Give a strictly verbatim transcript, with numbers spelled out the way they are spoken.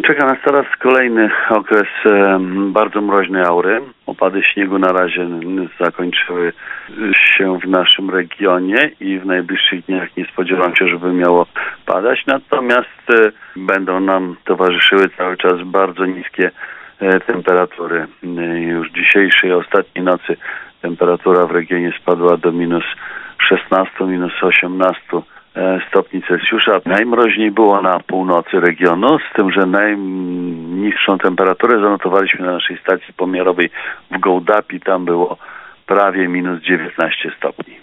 Czeka nas teraz kolejny okres e, bardzo mroźnej aury. Opady śniegu na razie zakończyły się w naszym regionie i w najbliższych dniach nie spodziewam się, żeby miało padać. Natomiast e, będą nam towarzyszyły cały czas bardzo niskie e, temperatury. E, już dzisiejszej, ostatniej nocy temperatura w regionie spadła do minus szesnaście, minus osiemnaście stopni Celsjusza. Najmroźniej było na północy regionu, z tym, że najniższą temperaturę zanotowaliśmy na naszej stacji pomiarowej w Gołdapi. Tam było prawie minus dziewiętnaście stopni.